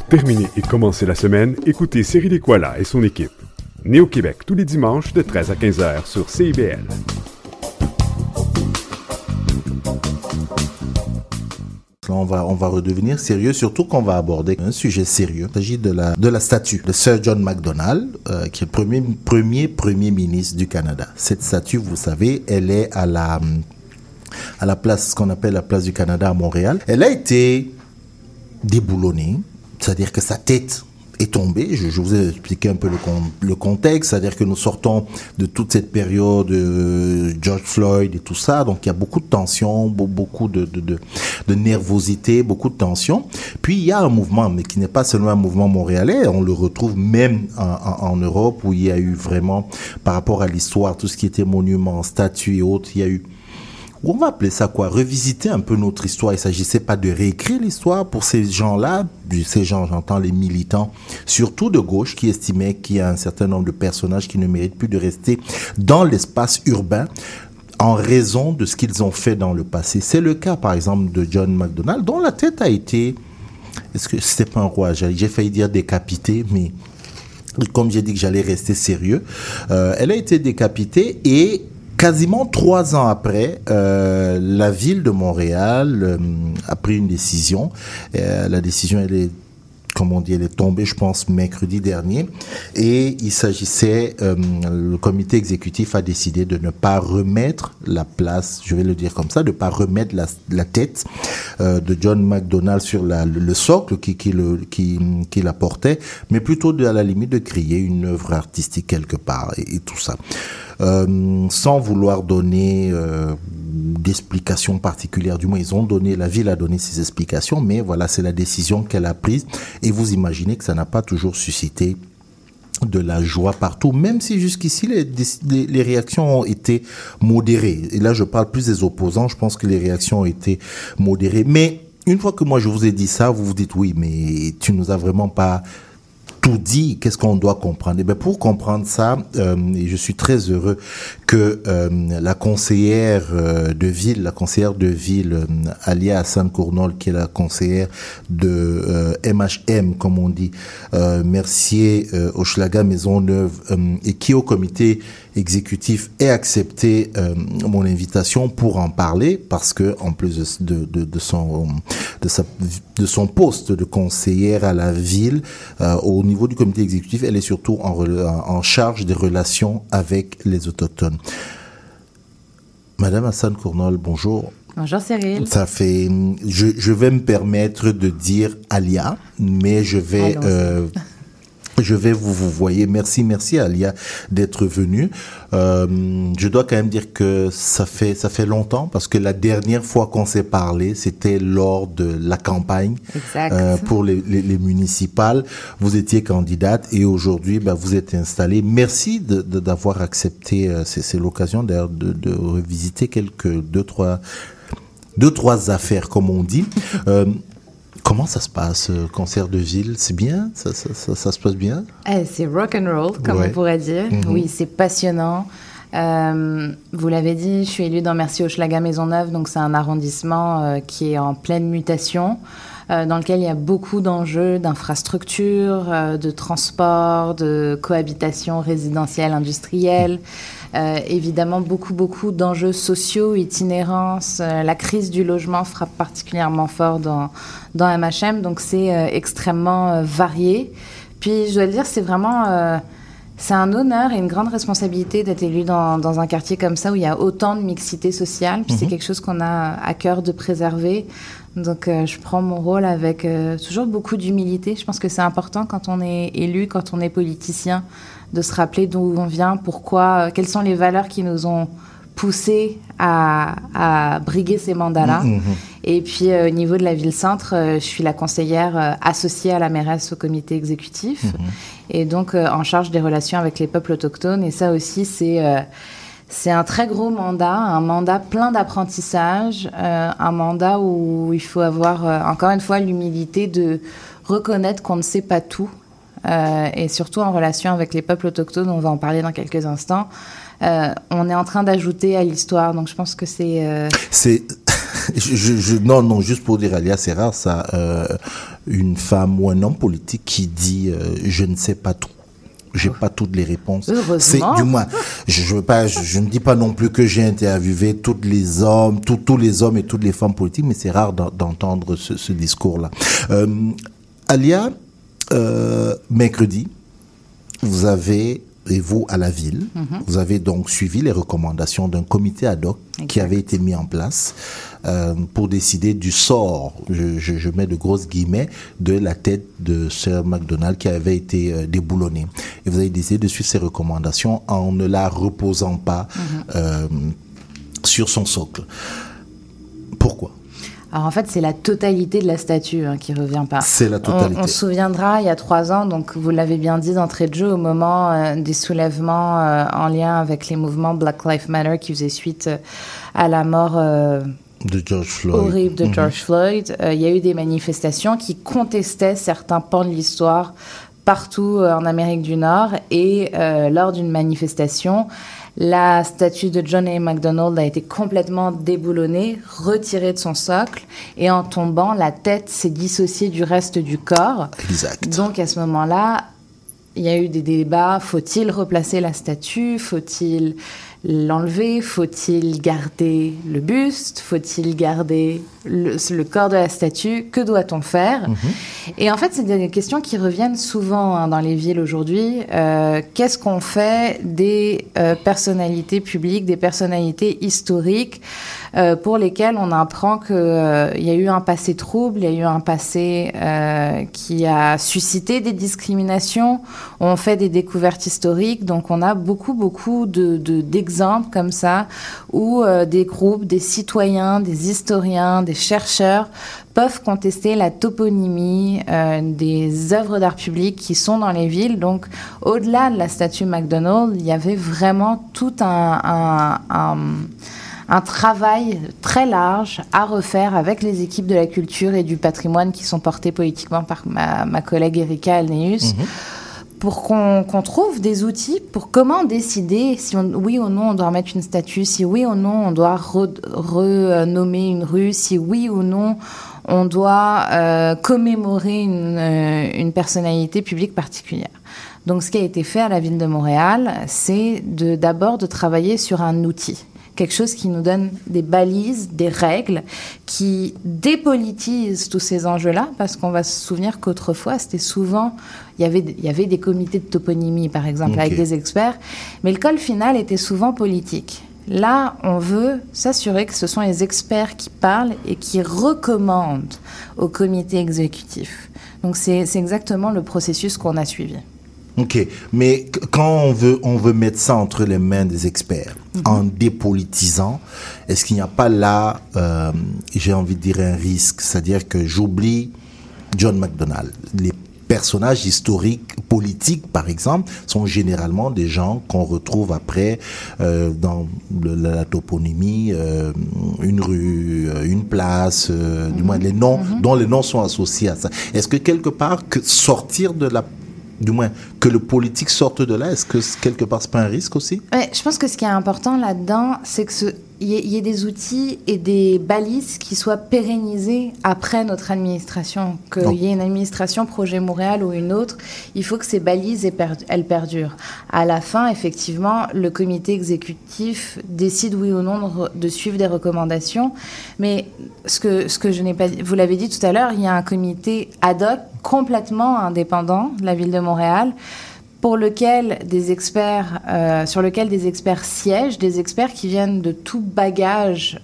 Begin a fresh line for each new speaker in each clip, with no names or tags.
terminer et commencer la semaine, écoutez Cyril Equala et son équipe. Né au Québec tous les dimanches de 13 à 15 heures sur CIBL.
On va redevenir sérieux, surtout qu'on va aborder un sujet sérieux. Il s'agit de la statue de Sir John Macdonald, qui est le premier ministre du Canada. Cette statue, vous savez, elle est à la place, ce qu'on appelle la place du Canada à Montréal. Elle a été déboulonnée, c'est-à-dire que sa tête est tombée. Je vous ai expliqué un peu le contexte, c'est-à-dire que nous sortons de toute cette période de George Floyd et tout ça, donc il y a beaucoup de tensions, beaucoup de nervosité, beaucoup de tensions. Puis il y a un mouvement, mais qui n'est pas seulement un mouvement montréalais, on le retrouve même en Europe, où il y a eu vraiment, par rapport à l'histoire, tout ce qui était monuments, statues et autres, il y a eu, on va appeler ça quoi, revisiter un peu notre histoire. Il ne s'agissait pas de réécrire l'histoire pour ces gens-là, ces gens, j'entends les militants, surtout de gauche, qui estimaient qu'il y a un certain nombre de personnages qui ne méritent plus de rester dans l'espace urbain en raison de ce qu'ils ont fait dans le passé. C'est le cas, par exemple, de John Macdonald, dont la tête a été, est-ce que c'était pas un roi, j'ai failli dire décapité, mais comme j'ai dit que j'allais rester sérieux, elle a été décapitée et quasiment 3 ans après, la ville de Montréal a pris une décision. La décision, elle est, comme on dit, elle est tombée, je pense, mercredi dernier. Et il s'agissait, le comité exécutif a décidé de ne pas remettre la place, je vais le dire comme ça, de ne pas remettre la tête de John Macdonald sur le socle qui la portait, mais plutôt à la limite de créer une œuvre artistique quelque part et tout ça. Sans vouloir donner d'explications particulières, du moins la ville a donné ses explications, mais voilà, c'est la décision qu'elle a prise et vous imaginez que ça n'a pas toujours suscité de la joie partout, même si jusqu'ici les réactions ont été modérées. Et là je parle plus des opposants, je pense que les réactions ont été modérées, mais une fois que moi je vous ai dit ça, vous vous dites oui, mais tu nous as vraiment pas tout dit, qu'est-ce qu'on doit comprendre? Et bien pour comprendre ça, et je suis très heureux que la conseillère de ville, Alia Hassan Cournol, qui est la conseillère de MHM, comme on dit, Mercier, Hochelaga, Maisonneuve, et qui au comité exécutif ait accepté mon invitation pour en parler, parce que en plus de son poste de conseillère à la ville, au niveau du comité exécutif, elle est surtout en charge des relations avec les autochtones. Madame Hassan Cournol, bonjour.
Bonjour Cyril.
Ça fait, je vais me permettre de dire Alia, mais je vais vous voyez. Merci Alia d'être venue. Je dois quand même dire que ça fait longtemps, parce que la dernière fois qu'on s'est parlé, c'était lors de la campagne pour les municipales. Vous étiez candidate et aujourd'hui, vous êtes installée. Merci d'avoir accepté. C'est l'occasion d'ailleurs de revisiter deux, trois affaires, comme on dit. Comment ça se passe, concert de ville? C'est bien? Ça se passe bien?
C'est rock and roll, comme on pourrait dire. Mm-hmm. Oui, c'est passionnant. Vous l'avez dit, je suis élue dans Mercier-Hochelaga Maisonneuve, donc c'est un arrondissement qui est en pleine mutation, dans lequel il y a beaucoup d'enjeux d'infrastructures, de transport, de cohabitation résidentielle, industrielle. Évidemment, beaucoup d'enjeux sociaux, itinérance. La crise du logement frappe particulièrement fort dans MHM, donc c'est extrêmement varié. Puis, je dois le dire, c'est vraiment... c'est un honneur et une grande responsabilité d'être élu dans un quartier comme ça, où il y a autant de mixité sociale. Puis c'est quelque chose qu'on a à cœur de préserver. Donc, je prends mon rôle avec toujours beaucoup d'humilité. Je pense que c'est important quand on est élu, quand on est politicien, de se rappeler d'où on vient, pourquoi, quelles sont les valeurs qui nous ont poussés à briguer ces mandats-là. Mmh. Et puis, au niveau de la ville-centre, je suis la conseillère associée à la mairesse au comité exécutif, et donc en charge des relations avec les peuples autochtones. Et ça aussi, c'est un très gros mandat, un mandat plein d'apprentissage, un mandat où il faut avoir, encore une fois, l'humilité de reconnaître qu'on ne sait pas tout, et surtout en relation avec les peuples autochtones, on va en parler dans quelques instants. On est en train d'ajouter à l'histoire, donc je pense que c'est
Non, juste pour dire, Alia, c'est rare ça, une femme ou un homme politique qui dit je ne sais pas tout. J'ai pas toutes les réponses.
Heureusement.
Du moins, je ne dis pas non plus que j'ai interviewé tous les hommes et toutes les femmes politiques, mais c'est rare d'entendre ce discours-là. Alia, mercredi, vous avez, et vous à la ville, vous avez donc suivi les recommandations d'un comité ad hoc qui avait été mis en place pour décider du sort, je mets de grosses guillemets, de la tête de Sir MacDonald qui avait été déboulonnée. Et vous avez décidé de suivre ces recommandations en ne la reposant pas sur son socle. Pourquoi ?
Alors en fait, c'est la totalité de la statue qui ne revient pas.
C'est la totalité.
On se souviendra, il y a 3 ans, donc vous l'avez bien dit d'entrée de jeu, au moment des soulèvements en lien avec les mouvements Black Lives Matter qui faisaient suite à la mort
de George Floyd.
Horrible de George Floyd. Il y a eu des manifestations qui contestaient certains pans de l'histoire partout en Amérique du Nord. Et lors d'une manifestation, la statue de John A. MacDonald a été complètement déboulonnée, retirée de son socle, et en tombant, la tête s'est dissociée du reste du corps.
Exact.
Donc à ce moment-là, il y a eu des débats. Faut-il replacer la statue ? Faut-il l'enlever ? Faut-il garder le buste ? Faut-il garder le corps de la statue ? Que doit-on faire ? Et en fait, c'est des questions qui reviennent souvent dans les villes aujourd'hui. Qu'est-ce qu'on fait des personnalités publiques, des personnalités historiques pour lesquelles on apprend qu'il y a eu un passé trouble, il y a eu un passé qui a suscité des discriminations. On fait des découvertes historiques, donc on a beaucoup d'exemples comme ça où des groupes, des citoyens, des historiens, des chercheurs peuvent contester la toponymie des œuvres d'art public qui sont dans les villes. Donc, au-delà de la statue MacDonald, il y avait vraiment tout un travail très large à refaire avec les équipes de la culture et du patrimoine qui sont portées politiquement par ma collègue Erika Alneus. Pour qu'on trouve des outils pour comment décider si oui ou non on doit remettre une statue, si oui ou non on doit renommer une rue, si oui ou non on doit commémorer une personnalité publique particulière. Donc ce qui a été fait à la ville de Montréal, c'est d'abord de travailler sur un outil. Quelque chose qui nous donne des balises, des règles, qui dépolitise tous ces enjeux-là, parce qu'on va se souvenir qu'autrefois, c'était souvent... Il y avait des comités de toponymie, par exemple, avec des experts, mais le call final était souvent politique. Là, on veut s'assurer que ce sont les experts qui parlent et qui recommandent au comité exécutif. Donc, c'est exactement le processus qu'on a suivi.
Ok, mais quand on veut mettre ça entre les mains des experts, en dépolitisant, est-ce qu'il n'y a pas là, j'ai envie de dire un risque, c'est-à-dire que j'oublie John MacDonald. Les personnages historiques, politiques par exemple, sont généralement des gens qu'on retrouve après dans la toponymie, une rue, une place, du moins les noms, dont les noms sont associés à ça. Est-ce que quelque part, sortir de la... Du moins, que le politique sorte de là, est-ce que quelque part, c'est pas un risque aussi ?
Ouais, je pense que ce qui est important là-dedans, c'est qu'il y ait des outils et des balises qui soient pérennisés après notre administration. Qu'il y ait une administration Projet Montréal ou une autre, il faut que ces balises, elles perdurent. À la fin, effectivement, le comité exécutif décide oui ou non de suivre des recommandations. Mais ce que je n'ai pas dit, vous l'avez dit tout à l'heure, il y a un comité ad hoc complètement indépendant de la ville de Montréal, sur lequel des experts siègent, des experts qui viennent de tout bagage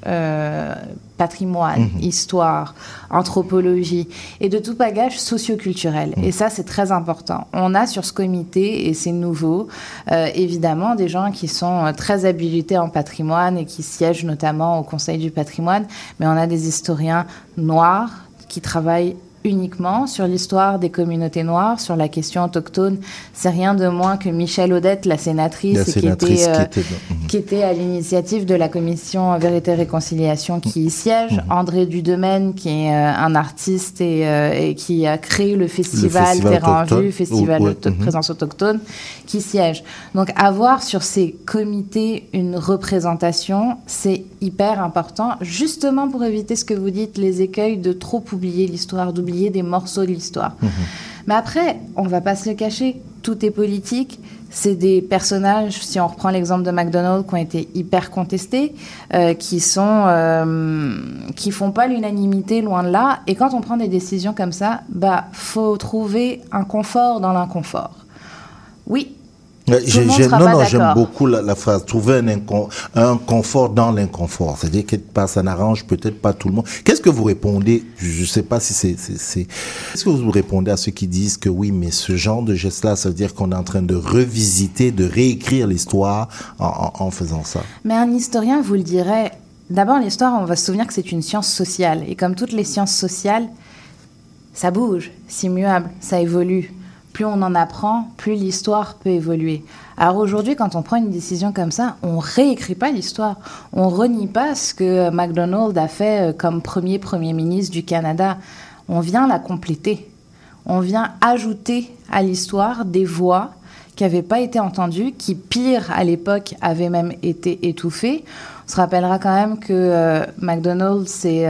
patrimoine, histoire, anthropologie, et de tout bagage socioculturel. Et ça, c'est très important. On a sur ce comité, et c'est nouveau, évidemment, des gens qui sont très habilités en patrimoine et qui siègent notamment au Conseil du patrimoine, mais on a des historiens noirs qui travaillent uniquement sur l'histoire des communautés noires, sur la question autochtone. C'est rien de moins que Michèle Audette, la sénatrice, qui qui était à l'initiative de la commission Vérité et Réconciliation qui y siège. André Dudemaine, qui est un artiste et qui a créé le festival Terrain en Vue, festival de présence autochtone, qui siège. Donc avoir sur ces comités une représentation, c'est hyper important, justement pour éviter ce que vous dites, les écueils de trop oublier l'histoire, d'oublier des morceaux de l'histoire. Mais après, on ne va pas se le cacher, tout est politique. C'est des personnages, si on reprend l'exemple de McDonald's, qui ont été hyper contestés, qui font pas l'unanimité, loin de là. Et quand on prend des décisions comme ça, faut trouver un confort dans l'inconfort. Oui.
J'aime beaucoup la phrase, trouver un confort dans l'inconfort. C'est-à-dire que ça n'arrange peut-être pas tout le monde. Qu'est-ce que vous répondez? Je ne sais pas si Qu'est-ce que vous répondez à ceux qui disent que oui, mais ce genre de geste-là, ça veut dire qu'on est en train de revisiter, de réécrire l'histoire en faisant ça?
Mais un historien vous le dirait. D'abord, l'histoire, on va se souvenir que c'est une science sociale. Et comme toutes les sciences sociales, ça bouge, c'est immuable, ça évolue. Plus on en apprend, plus l'histoire peut évoluer. Alors aujourd'hui, quand on prend une décision comme ça, on réécrit pas l'histoire. On renie pas ce que MacDonald a fait comme premier ministre du Canada. On vient la compléter. On vient ajouter à l'histoire des voix qui n'avaient pas été entendues, qui, pire, à l'époque, avaient même été étouffées. On se rappellera quand même que MacDonald, c'est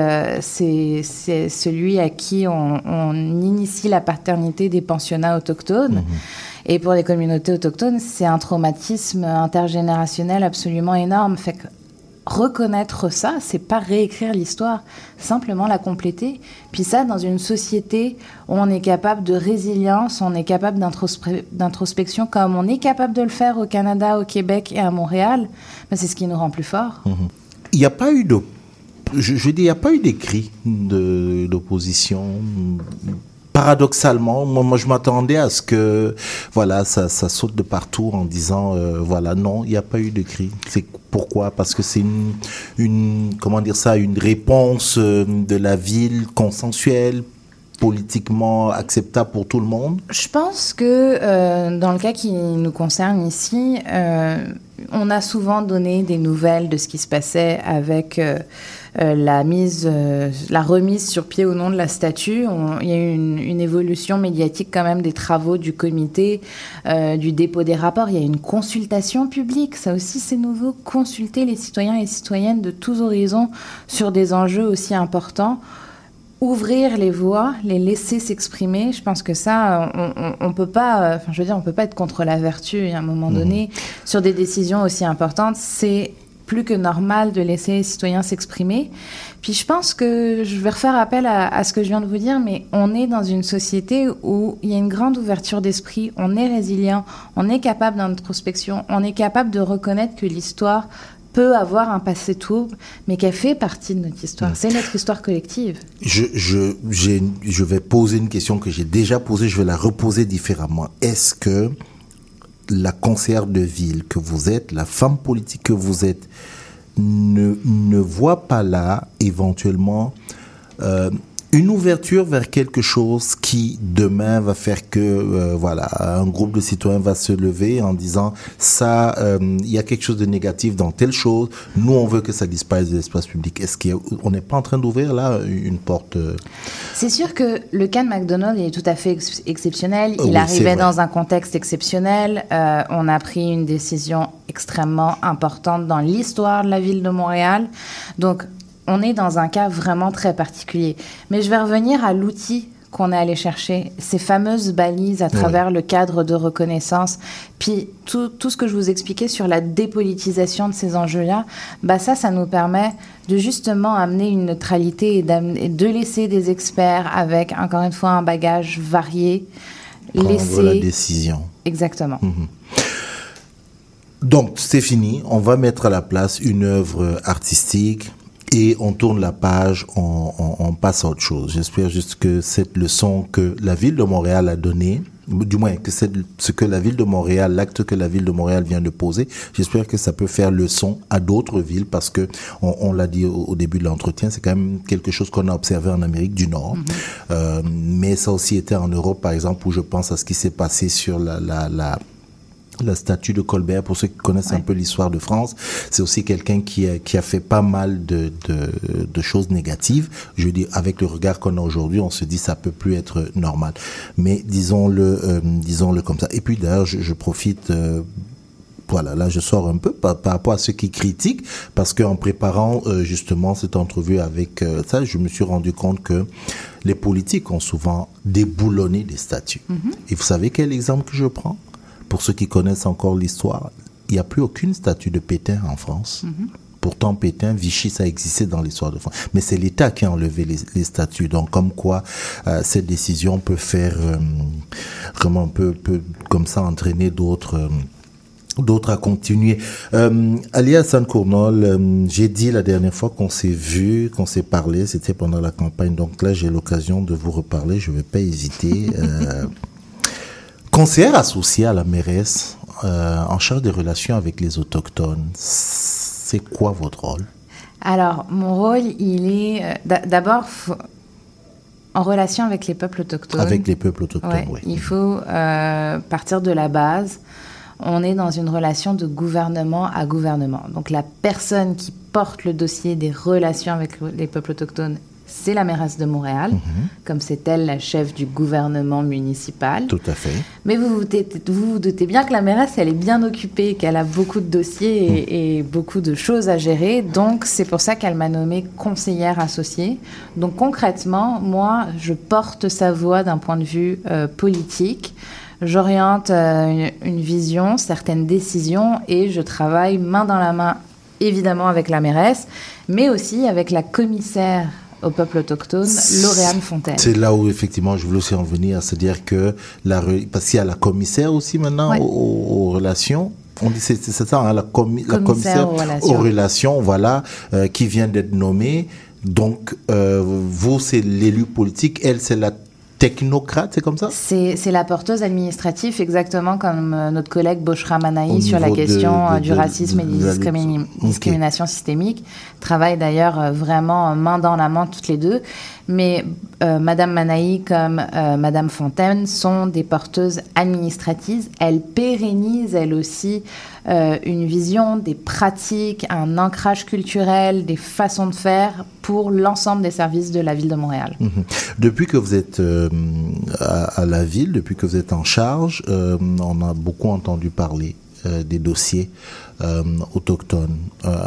celui à qui on initie la paternité des pensionnats autochtones. Et pour les communautés autochtones, c'est un traumatisme intergénérationnel absolument énorme. Fait que reconnaître ça, c'est pas réécrire l'histoire, simplement la compléter. Puis ça, dans une société où on est capable de résilience, on est capable d'introspection, comme on est capable de le faire au Canada, au Québec et à Montréal, c'est ce qui nous rend plus forts.
Il n'y a pas eu il n'y a pas eu d'écrit d'opposition. Paradoxalement, moi je m'attendais à ce que ça saute de partout en disant non, il n'y a pas eu de cri. C'est pourquoi? Parce que c'est une réponse de la ville consensuelle, politiquement acceptable pour tout le monde.
Je pense que dans le cas qui nous concerne ici, on a souvent donné des nouvelles de ce qui se passait avec la remise sur pied au nom de la statue. Il y a eu une évolution médiatique quand même des travaux du comité, du dépôt des rapports. Il y a une consultation publique. Ça aussi, c'est nouveau. Consulter les citoyens et citoyennes de tous horizons sur des enjeux aussi importants. Ouvrir les voies, les laisser s'exprimer. Je pense que ça, on peut pas, on peut pas être contre la vertu. À un moment donné, sur des décisions aussi importantes, c'est plus que normal de laisser les citoyens s'exprimer. Puis je pense que je vais refaire appel à ce que je viens de vous dire, mais on est dans une société où il y a une grande ouverture d'esprit, on est résilient, on est capable d'introspection, on est capable de reconnaître que l'histoire peut avoir un passé trouble, mais qu'elle fait partie de notre histoire. C'est notre histoire collective.
Je vais poser une question que j'ai déjà posée, je vais la reposer différemment. Est-ce que la conseillère de ville que vous êtes, la femme politique que vous êtes, ne voit pas là, éventuellement, une ouverture vers quelque chose qui, demain, va faire que, un groupe de citoyens va se lever en disant ça, il y a quelque chose de négatif dans telle chose, nous, on veut que ça disparaisse de l'espace public. Est-ce qu'on n'est pas en train d'ouvrir, là, une porte
C'est sûr que le cas de McDonald est tout à fait exceptionnel. Il arrivait dans un contexte exceptionnel. On a pris une décision extrêmement importante dans l'histoire de la ville de Montréal. Donc, on est dans un cas vraiment très particulier. Mais je vais revenir à l'outil qu'on est allé chercher, ces fameuses balises à travers le cadre de reconnaissance, puis tout ce que je vous expliquais sur la dépolitisation de ces enjeux-là, ça nous permet de justement amener une neutralité et de laisser des experts avec, encore une fois, un bagage varié,
prendre la décision.
Exactement.
Donc, c'est fini. On va mettre à la place une œuvre artistique et on tourne la page, on passe à autre chose. J'espère juste que cette leçon que la Ville de Montréal a donnée, du moins que ce que la Ville de Montréal, l'acte que la Ville de Montréal vient de poser, j'espère que ça peut faire leçon à d'autres villes parce que, on l'a dit au début de l'entretien, c'est quand même quelque chose qu'on a observé en Amérique du Nord. Mais ça a aussi été en Europe, par exemple, où je pense à ce qui s'est passé sur la statue de Colbert, pour ceux qui connaissent un peu l'histoire de France, c'est aussi quelqu'un qui a fait pas mal de choses négatives. Je dis, avec le regard qu'on a aujourd'hui, on se dit ça peut plus être normal. Mais disons-le comme ça. Et puis d'ailleurs, je profite. Voilà, là je sors un peu par rapport à ceux qui critiquent, parce qu'en préparant justement cette entrevue avec ça, je me suis rendu compte que les politiques ont souvent déboulonné des statues. Et vous savez quel exemple que je prends? Pour ceux qui connaissent encore l'histoire, il n'y a plus aucune statue de Pétain en France. Pourtant, Pétain, Vichy, ça existait dans l'histoire de France. Mais c'est l'État qui a enlevé les statues. Donc, comme quoi, cette décision peut faire vraiment peut comme ça entraîner d'autres à continuer. Ali Hassan Cournol, j'ai dit la dernière fois qu'on s'est vu, qu'on s'est parlé, c'était pendant la campagne. Donc là, j'ai l'occasion de vous reparler. Je ne vais pas hésiter. Conseillère associée à la mairesse, en charge des relations avec les autochtones, c'est quoi votre rôle? Alors,
mon rôle, il est d'abord en relation avec les peuples autochtones.
Avec les peuples autochtones, oui.
Il faut partir de la base. On est dans une relation de gouvernement à gouvernement. Donc la personne qui porte le dossier des relations avec les peuples autochtones, c'est la mairesse de Montréal, comme c'est elle la chef du gouvernement municipal.
Tout à fait.
Mais vous vous doutez bien que la mairesse, elle est bien occupée, qu'elle a beaucoup de dossiers et beaucoup de choses à gérer. Donc c'est pour ça qu'elle m'a nommée conseillère associée. Donc concrètement, moi, je porte sa voix d'un point de vue politique. J'oriente une vision, certaines décisions et je travaille main dans la main, évidemment avec la mairesse, mais aussi avec la commissaire au peuple autochtone, Lauriane Fontaine.
C'est là où effectivement je voulais aussi en venir, c'est-à-dire que parce qu'il y a la commissaire aussi maintenant aux relations. On dit c'est ça, hein, la commissaire aux relations, voilà, qui vient d'être nommée. Donc vous c'est l'élu politique, elle c'est la technocrate, c'est comme ça?
C'est la porteuse administrative, exactement comme notre collègue Boshra Manaï sur la question du racisme et des discriminations systémiques. Travaillent d'ailleurs vraiment main dans la main toutes les deux. Mais Madame Manaï comme Madame Fontaine sont des porteuses administratives. Elles pérennisent, elles aussi, une vision, des pratiques, un ancrage culturel, des façons de faire pour l'ensemble des services de la ville de Montréal.
Depuis que vous êtes à la ville, depuis que vous êtes en charge, on a beaucoup entendu parler des dossiers autochtones.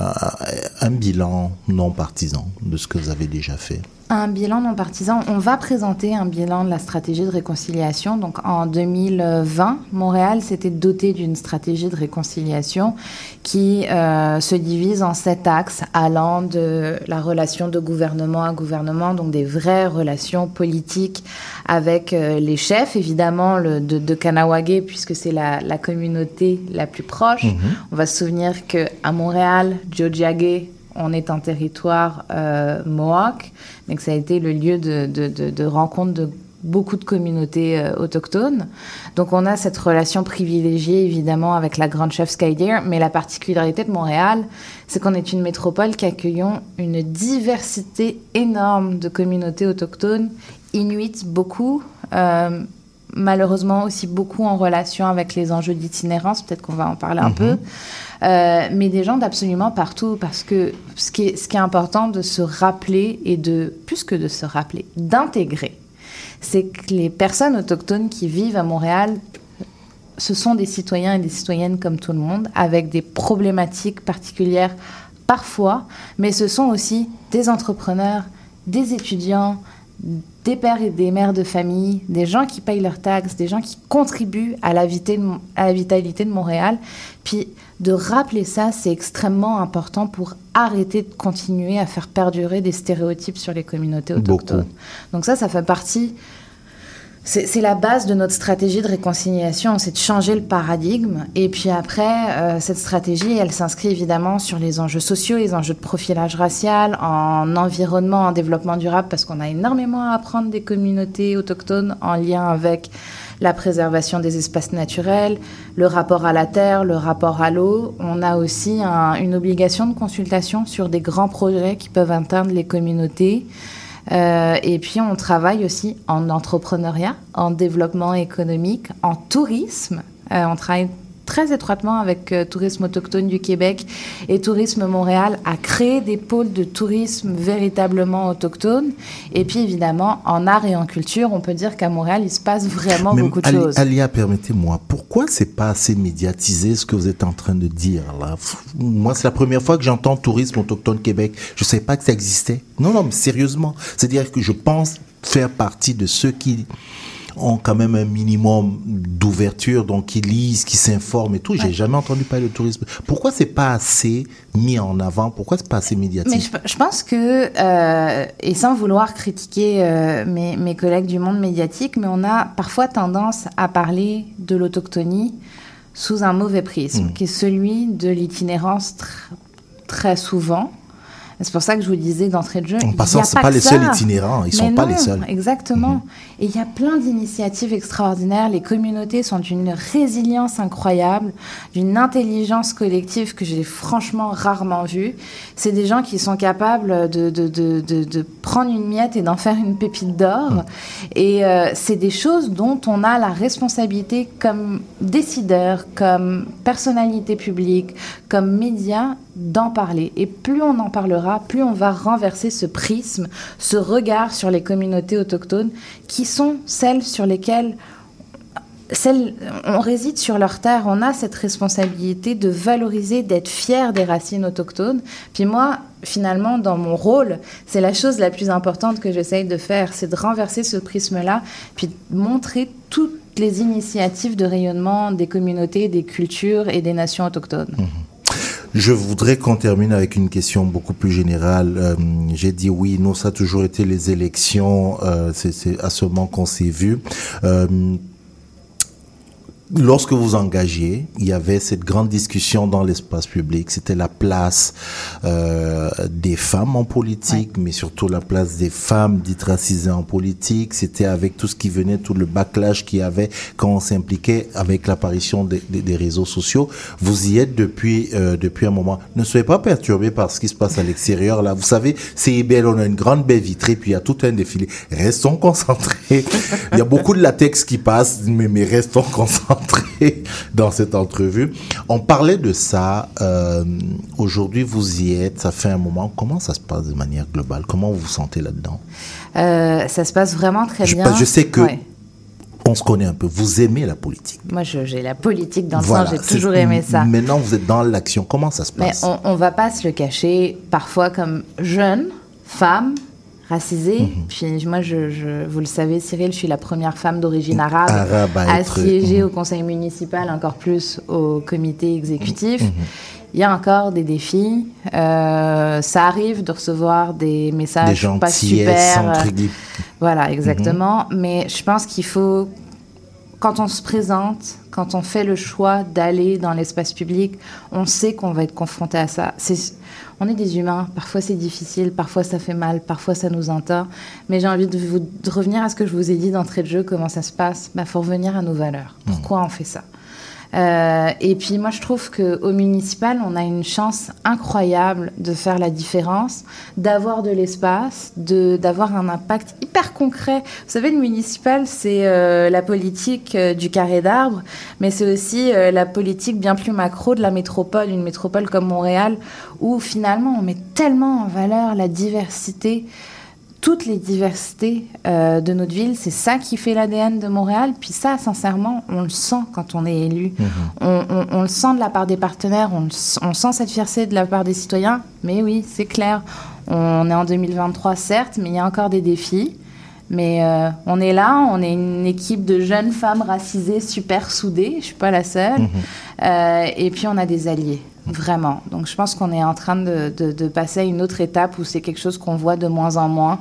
Un bilan non partisan de ce que vous avez déjà fait.
Un bilan non partisan. On va présenter un bilan de la stratégie de réconciliation. Donc en 2020, Montréal s'était doté d'une stratégie de réconciliation qui se divise en 7 axes allant de la relation de gouvernement à gouvernement, donc des vraies relations politiques avec les chefs, évidemment de Kanawagé, puisque c'est la communauté la plus proche. On va se souvenir qu'à Montréal, Tiohtià:ke, on est en territoire Mohawk, donc ça a été le lieu de rencontre de beaucoup de communautés autochtones. Donc on a cette relation privilégiée évidemment avec la grande chef Skydeer, mais la particularité de Montréal, c'est qu'on est une métropole qui accueille une diversité énorme de communautés autochtones, inuits beaucoup, malheureusement aussi beaucoup en relation avec les enjeux d'itinérance, peut-être qu'on va en parler un peu, mais des gens d'absolument partout, parce que ce qui est important de se rappeler et plus que de se rappeler, d'intégrer, c'est que les personnes autochtones qui vivent à Montréal, ce sont des citoyens et des citoyennes comme tout le monde, avec des problématiques particulières parfois, mais ce sont aussi des entrepreneurs, des étudiants, des pères et des mères de famille, des gens qui payent leurs taxes, des gens qui contribuent à la vitalité de Montréal. Puis de rappeler ça, c'est extrêmement important pour arrêter de continuer à faire perdurer des stéréotypes sur les communautés autochtones. Beaucoup. Donc ça fait partie... C'est la base de notre stratégie de réconciliation, c'est de changer le paradigme. Et puis après, cette stratégie, elle s'inscrit évidemment sur les enjeux sociaux, les enjeux de profilage racial, en environnement, en développement durable, parce qu'on a énormément à apprendre des communautés autochtones en lien avec la préservation des espaces naturels, le rapport à la terre, le rapport à l'eau. On a aussi une obligation de consultation sur des grands projets qui peuvent atteindre les communautés. Et puis on travaille aussi en entrepreneuriat, en développement économique, en tourisme. On travaille très étroitement avec Tourisme Autochtone du Québec et Tourisme Montréal à créer des pôles de tourisme véritablement autochtones. Et puis évidemment, en art et en culture, on peut dire qu'à Montréal, il se passe vraiment beaucoup de choses.
Alia, permettez-moi, pourquoi c'est pas assez médiatisé ce que vous êtes en train de dire là? Moi, c'est la première fois que j'entends Tourisme Autochtone Québec. Je ne savais pas que ça existait. Non, mais sérieusement. C'est-à-dire que je pense faire partie de ceux qui ont quand même un minimum d'ouverture, donc qui lisent, qui s'informent et tout. J'ai jamais entendu parler de tourisme. Pourquoi c'est pas assez mis en avant? Pourquoi c'est pas assez médiatisé?
Mais je pense que, et sans vouloir critiquer mes collègues du monde médiatique, mais on a parfois tendance à parler de l'autochtonie sous un mauvais prisme, qui est celui de l'itinérance très souvent. C'est pour ça que je vous disais d'entrée de jeu.
En passant, ce n'est pas les seuls itinérants, ils ne sont pas les seuls.
Exactement. Et il y a plein d'initiatives extraordinaires. Les communautés sont d'une résilience incroyable, d'une intelligence collective que j'ai franchement rarement vue. C'est des gens qui sont capables de prendre une miette et d'en faire une pépite d'or. Et c'est des choses dont on a la responsabilité comme décideur, comme personnalité publique, comme média, d'en parler. Et plus on en parlera, plus on va renverser ce prisme, ce regard sur les communautés autochtones qui sont celles sur lesquelles on réside sur leur terre. On a cette responsabilité de valoriser, d'être fier des racines autochtones. Puis moi, finalement, dans mon rôle, c'est la chose la plus importante que j'essaye de faire, c'est de renverser ce prisme-là, puis de montrer toutes les initiatives de rayonnement des communautés, des cultures et des nations autochtones.
Je voudrais qu'on termine avec une question beaucoup plus générale. J'ai dit oui, nous, ça a toujours été les élections, c'est à ce moment qu'on s'est vu. Lorsque vous engagez, il y avait cette grande discussion dans l'espace public. C'était la place des femmes en politique, mais surtout la place des femmes dites racisées en politique. C'était avec tout ce qui venait, tout le backlash qu'il y avait quand on s'impliquait avec l'apparition des réseaux sociaux. Vous y êtes depuis un moment. Ne soyez pas perturbés par ce qui se passe à l'extérieur. Là, vous savez, c'est IBL, on a une grande baie vitrée, puis il y a tout un défilé. Restons concentrés. Il y a beaucoup de latex qui passe, mais restons concentrés dans cette entrevue. On parlait de ça. Aujourd'hui, vous y êtes. Ça fait un moment. Comment ça se passe de manière globale? Comment vous vous sentez là-dedans?
Ça se passe vraiment très bien.
Je sais que on se connaît un peu. Vous aimez la politique.
Moi, j'ai la politique dans le sang. J'ai toujours aimé ça.
Maintenant, vous êtes dans l'action. Comment ça se passe?
Mais on ne va pas se le cacher. Parfois, comme jeune, femme, racisée. Puis moi, vous le savez, Cyril, je suis la première femme d'origine arabe à siéger au conseil municipal, encore plus au comité exécutif. Il y a encore des défis. Ça arrive de recevoir des messages pas super. Voilà, exactement. Mais je pense qu'il faut, quand on se présente, quand on fait le choix d'aller dans l'espace public, on sait qu'on va être confronté à ça. On est des humains, parfois c'est difficile, parfois ça fait mal, parfois ça nous entend. Mais j'ai envie de revenir à ce que je vous ai dit d'entrée de jeu, comment ça se passe. Faut revenir à nos valeurs. Pourquoi on fait ça? Et puis moi je trouve qu'au municipal on a une chance incroyable de faire la différence, d'avoir de l'espace, d'avoir un impact hyper concret. Vous savez, le municipal c'est la politique du carré d'arbres, mais c'est aussi la politique bien plus macro de la métropole, une métropole comme Montréal où finalement on met tellement en valeur la diversité, toutes les diversités de notre ville. C'est ça qui fait l'ADN de Montréal. Puis ça, sincèrement, on le sent quand on est élu. On le sent de la part des partenaires, on sent cette fierté de la part des citoyens. Mais oui, c'est clair, on est en 2023, certes, mais il y a encore des défis. Mais on est là, on est une équipe de jeunes femmes racisées super soudées, je ne suis pas la seule. Et puis on a des alliés. Vraiment. Donc, je pense qu'on est en train de passer à une autre étape où c'est quelque chose qu'on voit de moins en moins.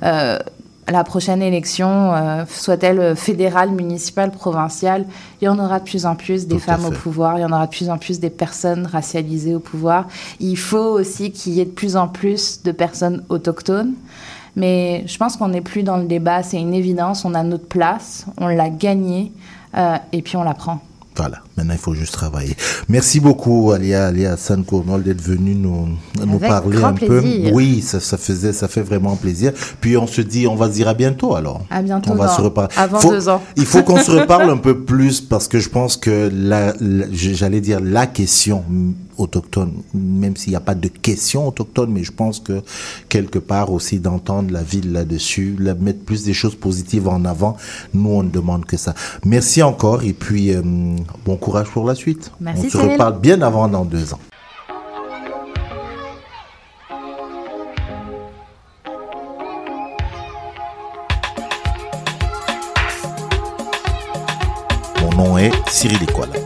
La prochaine élection, soit-elle fédérale, municipale, provinciale, il y en aura de plus en plus des femmes au pouvoir, il y en aura de plus en plus des personnes racialisées au pouvoir. Il faut aussi qu'il y ait de plus en plus de personnes autochtones. Mais je pense qu'on n'est plus dans le débat, c'est une évidence, on a notre place, on l'a gagnée et puis on la prend.
Voilà, maintenant il faut juste travailler. Merci beaucoup Alia San-Kournol d'être venue nous parler un peu. Oui, ça fait vraiment plaisir. Puis on se va se dire à bientôt alors.
À bientôt.
On va se reparler.
Avant 2 ans.
Il faut qu'on se reparle un peu plus parce que je pense que j'allais dire la question autochtone, même s'il n'y a pas de question autochtone, mais je pense que quelque part aussi d'entendre la ville là-dessus, mettre plus des choses positives en avant, nous on ne demande que ça. Merci encore et puis bon courage pour la suite.
Merci,
on se reparle bien avant dans 2 ans. Mon nom est Cyril Ekwala.